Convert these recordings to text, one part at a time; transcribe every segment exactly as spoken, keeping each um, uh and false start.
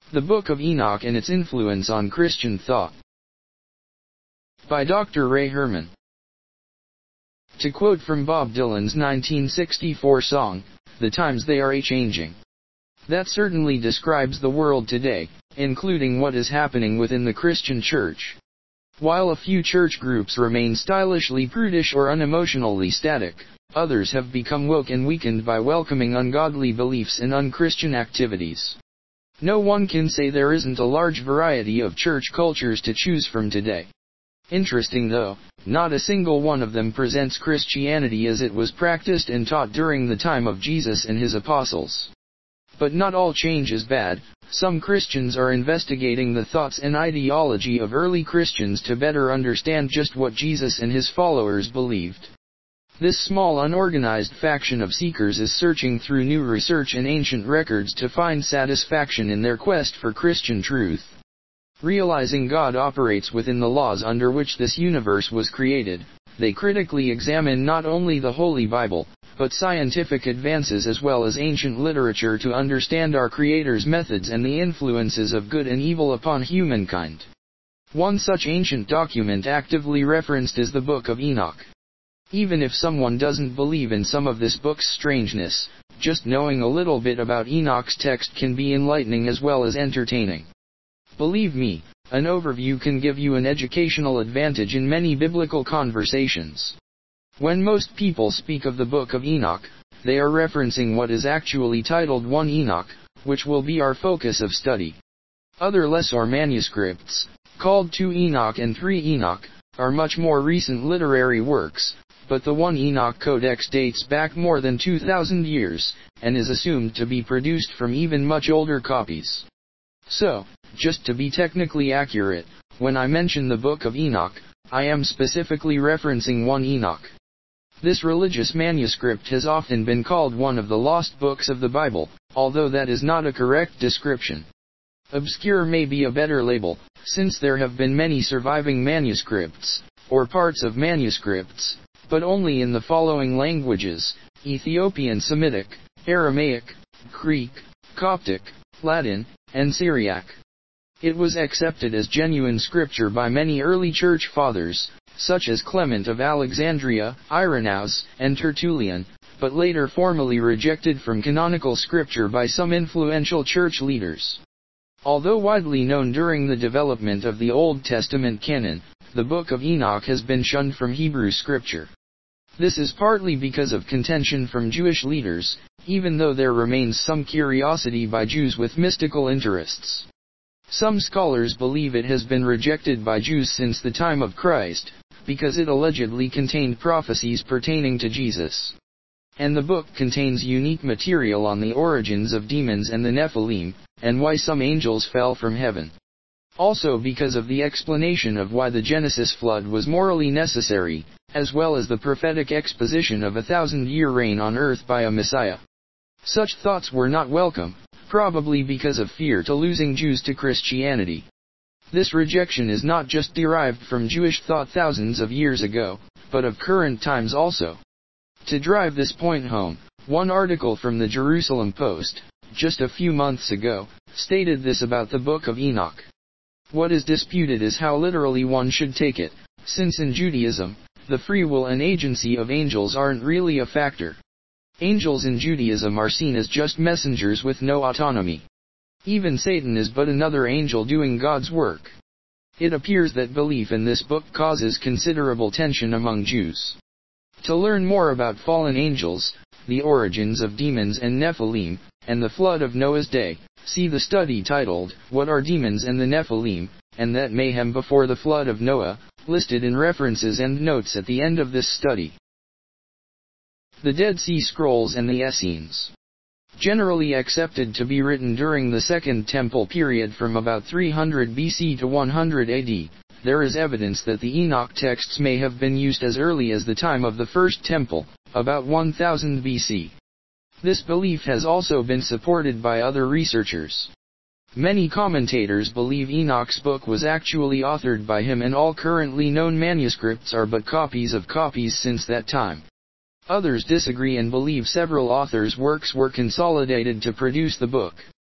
The Book of Enoch and Its Influence on Christian Thought. By Doctor Ray Herman. To quote from Bob Dylan's nineteen sixty-four song, "The times they are a-changing." That certainly describes the world today, including what is happening within the Christian church. While a few church groups remain stylishly prudish or unemotionally static, others have become woke and weakened by welcoming ungodly beliefs and unchristian activities. No one can say there isn't a large variety of church cultures to choose from today. Interesting though, not a single one of them presents Christianity as it was practiced and taught during the time of Jesus and his apostles. But not all change is bad. Some Christians are investigating the thoughts and ideology of early Christians to better understand just what Jesus and his followers believed. This small unorganized faction of seekers is searching through new research and ancient records to find satisfaction in their quest for Christian truth. Realizing God operates within the laws under which this universe was created, they critically examine not only the Holy Bible, but scientific advances as well as ancient literature to understand our Creator's methods and the influences of good and evil upon humankind. One such ancient document actively referenced is the Book of Enoch. Even if someone doesn't believe in some of this book's strangeness, just knowing a little bit about Enoch's text can be enlightening as well as entertaining. Believe me, an overview can give you an educational advantage in many biblical conversations. When most people speak of the Book of Enoch, they are referencing what is actually titled First Enoch, which will be our focus of study. Other lesser manuscripts, called Second Enoch and Third Enoch, are much more recent literary works, but the First Enoch Codex dates back more than two thousand years, and is assumed to be produced from even much older copies. So, just to be technically accurate, when I mention the Book of Enoch, I am specifically referencing First Enoch. This religious manuscript has often been called one of the lost books of the Bible, although that is not a correct description. Obscure may be a better label, since there have been many surviving manuscripts, or parts of manuscripts, but only in the following languages: Ethiopian Semitic, Aramaic, Greek, Coptic, Latin, and Syriac. It was accepted as genuine scripture by many early church fathers, such as Clement of Alexandria, Irenaeus, and Tertullian, but later formally rejected from canonical scripture by some influential church leaders. Although widely known during the development of the Old Testament canon, the Book of Enoch has been shunned from Hebrew scripture. This is partly because of contention from Jewish leaders, even though there remains some curiosity by Jews with mystical interests. Some scholars believe it has been rejected by Jews since the time of Christ, because it allegedly contained prophecies pertaining to Jesus. And the book contains unique material on the origins of demons and the Nephilim, and why some angels fell from heaven. Also because of the explanation of why the Genesis flood was morally necessary, as well as the prophetic exposition of a thousand-year reign on earth by a Messiah. Such thoughts were not welcome, probably because of fear to losing Jews to Christianity. This rejection is not just derived from Jewish thought thousands of years ago, but of current times also. To drive this point home, one article from the Jerusalem Post, just a few months ago, stated this about the Book of Enoch. What is disputed is how literally one should take it, since in Judaism, the free will and agency of angels aren't really a factor. Angels in Judaism are seen as just messengers with no autonomy. Even Satan is but another angel doing God's work. It appears that belief in this book causes considerable tension among Jews. To learn more about fallen angels, the origins of demons and Nephilim, and the flood of Noah's day, see the study titled, What Are Demons and the Nephilim, and that mayhem before the flood of Noah, listed in references and notes at the end of this study. The Dead Sea Scrolls and the Essenes. Generally accepted to be written during the Second Temple period from about three hundred B C to one hundred A D, there is evidence that the Enoch texts may have been used as early as the time of the First Temple, about one thousand B C. This belief has also been supported by other researchers. Many commentators believe Enoch's book was actually authored by him, and all currently known manuscripts are but copies of copies since that time. Others disagree and believe several authors' works were consolidated to produce the book.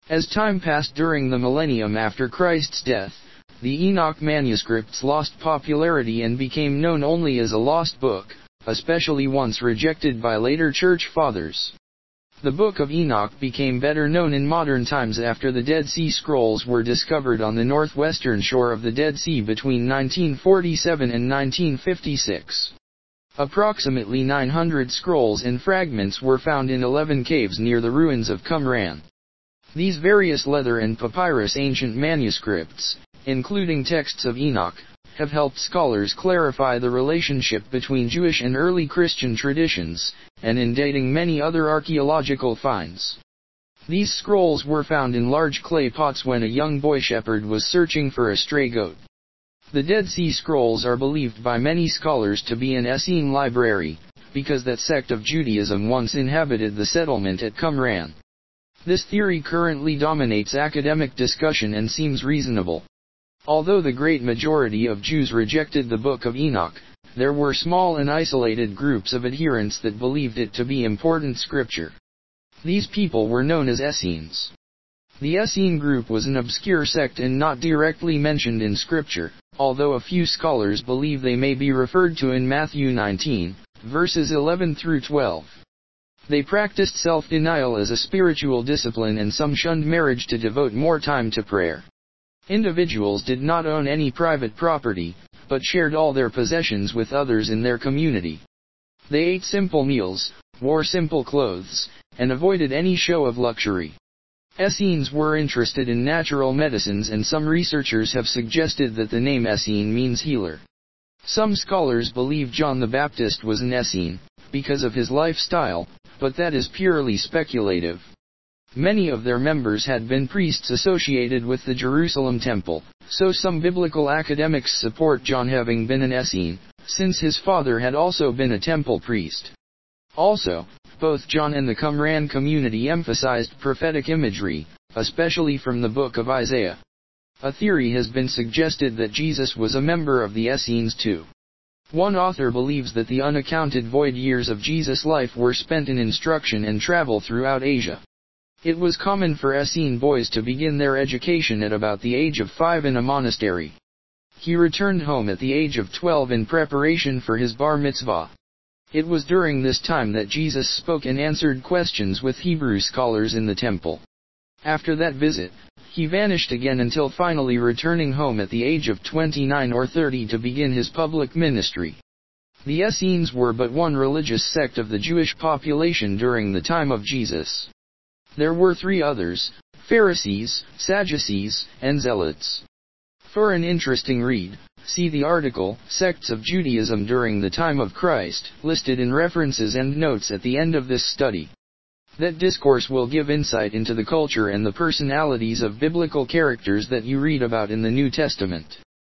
As time passed during the millennium after Christ's death, the Enoch manuscripts lost popularity and became known only as a lost book, especially once rejected by later church fathers. The Book of Enoch became better known in modern times after the Dead Sea Scrolls were discovered on the northwestern shore of the Dead Sea between nineteen forty-seven and nineteen fifty-six. Approximately nine hundred scrolls and fragments were found in eleven caves near the ruins of Qumran. These various leather and papyrus ancient manuscripts, including texts of Enoch, have helped scholars clarify the relationship between Jewish and early Christian traditions, and in dating many other archaeological finds. These scrolls were found in large clay pots when a young boy shepherd was searching for a stray goat. The Dead Sea Scrolls are believed by many scholars to be an Essene library, because that sect of Judaism once inhabited the settlement at Qumran. This theory currently dominates academic discussion and seems reasonable. Although the great majority of Jews rejected the Book of Enoch, there were small and isolated groups of adherents that believed it to be important scripture. These people were known as Essenes. The Essene group was an obscure sect and not directly mentioned in scripture, although a few scholars believe they may be referred to in Matthew nineteen, verses eleven through twelve. They practiced self-denial as a spiritual discipline, and some shunned marriage to devote more time to prayer. Individuals did not own any private property, but shared all their possessions with others in their community. They ate simple meals, wore simple clothes, and avoided any show of luxury. Essenes were interested in natural medicines, and some researchers have suggested that the name Essene means healer. Some scholars believe John the Baptist was an Essene, because of his lifestyle, but that is purely speculative. Many of their members had been priests associated with the Jerusalem temple, so some biblical academics support John having been an Essene, since his father had also been a temple priest. Also, both John and the Qumran community emphasized prophetic imagery, especially from the book of Isaiah. A theory has been suggested that Jesus was a member of the Essenes too. One author believes that the unaccounted void years of Jesus' life were spent in instruction and travel throughout Asia. It was common for Essene boys to begin their education at about the age of five in a monastery. He returned home at the age of twelve in preparation for his bar mitzvah. It was during this time that Jesus spoke and answered questions with Hebrew scholars in the temple. After that visit, he vanished again until finally returning home at the age of twenty-nine or thirty to begin his public ministry. The Essenes were but one religious sect of the Jewish population during the time of Jesus. There were three others: Pharisees, Sadducees, and Zealots. For an interesting read, see the article, Sects of Judaism During the Time of Christ, listed in references and notes at the end of this study. That discourse will give insight into the culture and the personalities of biblical characters that you read about in the New Testament.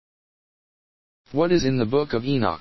What is in the Book of Enoch?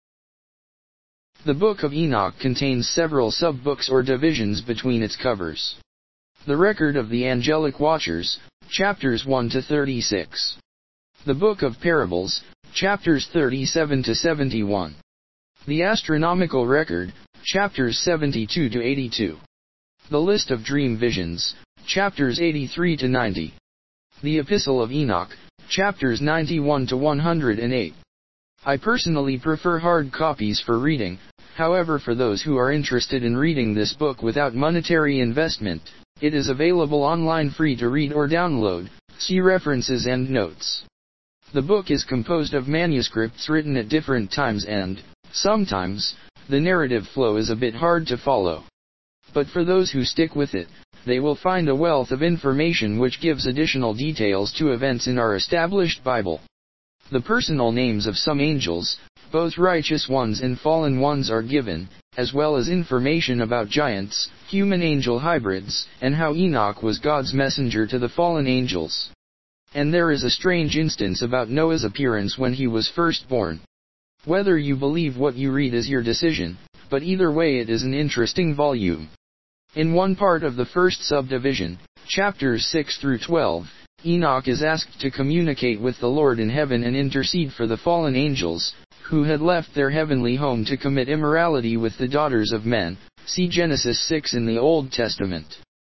The Book of Enoch contains several sub-books or divisions between its covers. The Record of the Angelic Watchers, chapters one to thirty-six. The Book of Parables, chapters thirty-seven to seventy-one. The Astronomical Record, chapters seventy-two to eighty-two. The List of Dream Visions, chapters eighty-three to ninety. The Epistle of Enoch, chapters ninety-one to one hundred eight. I personally prefer hard copies for reading, however, for those who are interested in reading this book without monetary investment, it is available online free to read or download. See references and notes. The book is composed of manuscripts written at different times, and, sometimes, the narrative flow is a bit hard to follow. But for those who stick with it, they will find a wealth of information which gives additional details to events in our established Bible. The personal names of some angels, both righteous ones and fallen ones, are given, as well as information about giants, human-angel hybrids, and how Enoch was God's messenger to the fallen angels. And there is a strange instance about Noah's appearance when he was first born. Whether you believe what you read is your decision, but either way it is an interesting volume. In one part of the first subdivision, chapters six through twelve, Enoch is asked to communicate with the Lord in heaven and intercede for the fallen angels, who had left their heavenly home to commit immorality with the daughters of men. See Genesis six in the Old Testament.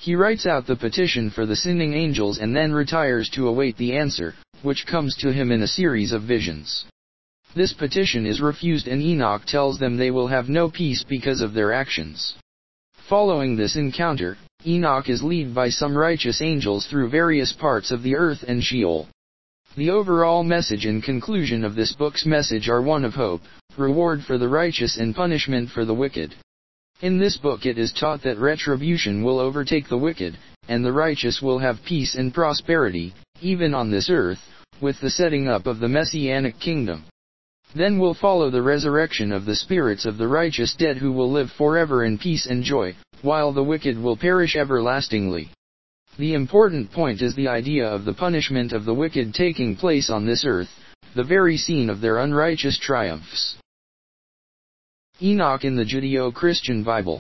He writes out the petition for the sinning angels and then retires to await the answer, which comes to him in a series of visions. This petition is refused and Enoch tells them they will have no peace because of their actions. Following this encounter, Enoch is led by some righteous angels through various parts of the earth and Sheol. The overall message and conclusion of this book's message are one of hope, reward for the righteous and punishment for the wicked. In this book it is taught that retribution will overtake the wicked, and the righteous will have peace and prosperity, even on this earth, with the setting up of the Messianic kingdom. Then will follow the resurrection of the spirits of the righteous dead who will live forever in peace and joy, while the wicked will perish everlastingly. The important point is the idea of the punishment of the wicked taking place on this earth, the very scene of their unrighteous triumphs. Enoch in the Judeo-Christian Bible.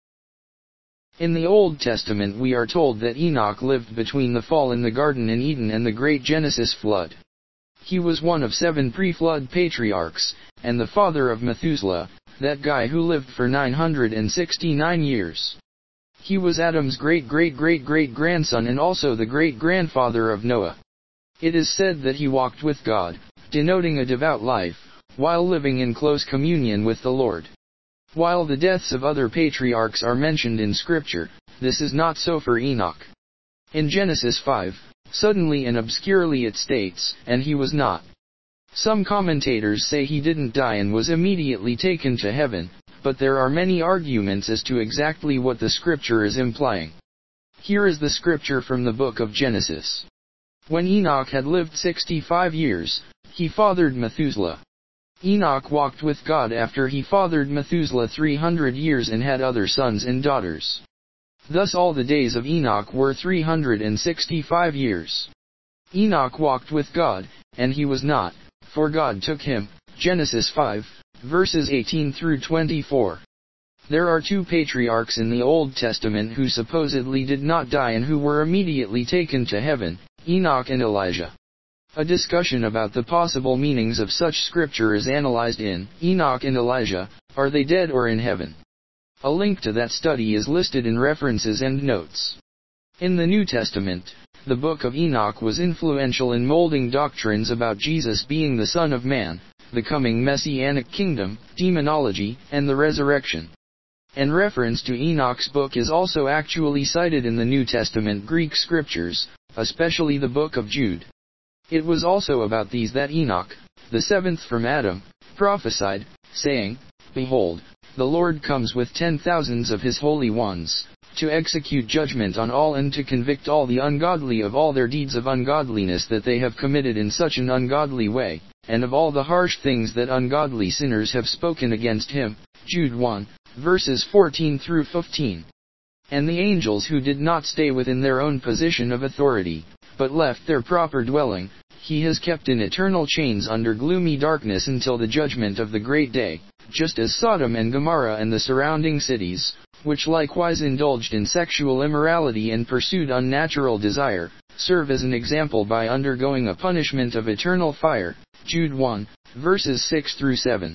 In the Old Testament we are told that Enoch lived between the fall in the Garden in Eden and the great Genesis flood. He was one of seven pre-flood patriarchs, and the father of Methuselah, that guy who lived for nine hundred sixty-nine years. He was Adam's great-great-great-great-grandson and also the great-grandfather of Noah. It is said that he walked with God, denoting a devout life, while living in close communion with the Lord. While the deaths of other patriarchs are mentioned in Scripture, this is not so for Enoch. In Genesis five, suddenly and obscurely it states, and he was not. Some commentators say he didn't die and was immediately taken to heaven, but there are many arguments as to exactly what the Scripture is implying. Here is the Scripture from the book of Genesis. When Enoch had lived sixty-five years, he fathered Methuselah. Enoch walked with God after he fathered Methuselah three hundred years and had other sons and daughters. Thus all the days of Enoch were three hundred sixty-five years. Enoch walked with God, and he was not, for God took him. Genesis five, verses eighteen through twenty-four. There are two patriarchs in the Old Testament who supposedly did not die and who were immediately taken to heaven, Enoch and Elijah. A discussion about the possible meanings of such scripture is analyzed in Enoch and Elijah, Are They Dead or in Heaven? A link to that study is listed in references and notes. In the New Testament, the book of Enoch was influential in molding doctrines about Jesus being the Son of Man, the coming Messianic kingdom, demonology, and the resurrection. An reference to Enoch's book is also actually cited in the New Testament Greek scriptures, especially the book of Jude. It was also about these that Enoch, the seventh from Adam, prophesied, saying, Behold, the Lord comes with ten thousands of his holy ones, to execute judgment on all and to convict all the ungodly of all their deeds of ungodliness that they have committed in such an ungodly way, and of all the harsh things that ungodly sinners have spoken against him. Jude one, verses fourteen through fifteen. And the angels who did not stay within their own position of authority, but left their proper dwelling, he has kept in eternal chains under gloomy darkness until the judgment of the great day, just as Sodom and Gomorrah and the surrounding cities, which likewise indulged in sexual immorality and pursued unnatural desire, serve as an example by undergoing a punishment of eternal fire. Jude one, verses six through seven.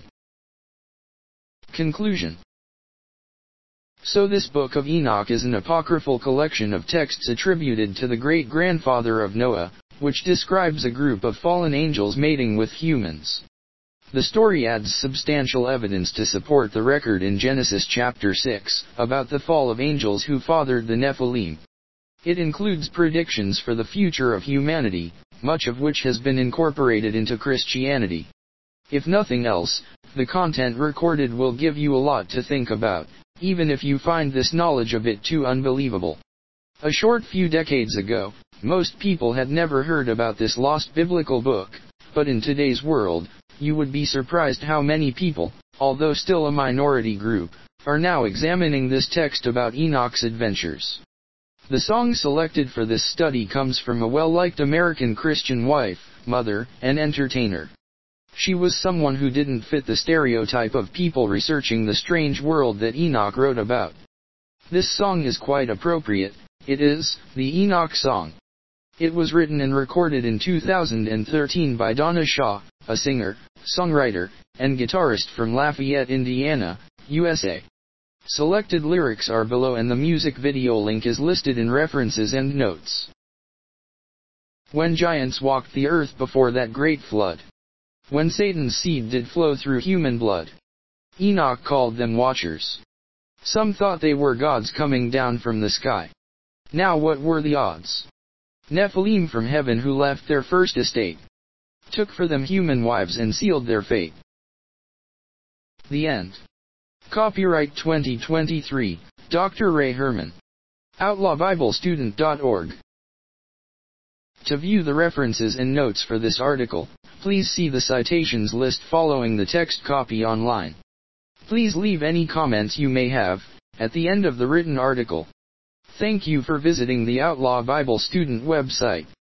Conclusion. So this book of Enoch is an apocryphal collection of texts attributed to the great-grandfather of Noah, which describes a group of fallen angels mating with humans. The story adds substantial evidence to support the record in Genesis chapter six, about the fall of angels who fathered the Nephilim. It includes predictions for the future of humanity, much of which has been incorporated into Christianity. If nothing else, the content recorded will give you a lot to think about, even if you find this knowledge a bit too unbelievable. A short few decades ago, most people had never heard about this lost biblical book, but in today's world, you would be surprised how many people, although still a minority group, are now examining this text about Enoch's adventures. The song selected for this study comes from a well-liked American Christian wife, mother, and entertainer. She was someone who didn't fit the stereotype of people researching the strange world that Enoch wrote about. This song is quite appropriate. It is the Enoch song. It was written and recorded in two thousand thirteen by Donna Shaw, a singer, songwriter, and guitarist from Lafayette, Indiana, U S A. Selected lyrics are below and the music video link is listed in references and notes. When giants walked the earth before that great flood. When Satan's seed did flow through human blood. Enoch called them watchers. Some thought they were gods coming down from the sky. Now what were the odds? Nephilim from heaven who left their first estate. Took for them human wives and sealed their fate. The end. Copyright twenty twenty-three, Doctor Ray Herman. Outlaw Bible Student dot org. To view the references and notes for this article, please see the citations list following the text copy online. Please leave any comments you may have at the end of the written article. Thank you for visiting the Outlaw Bible Student website.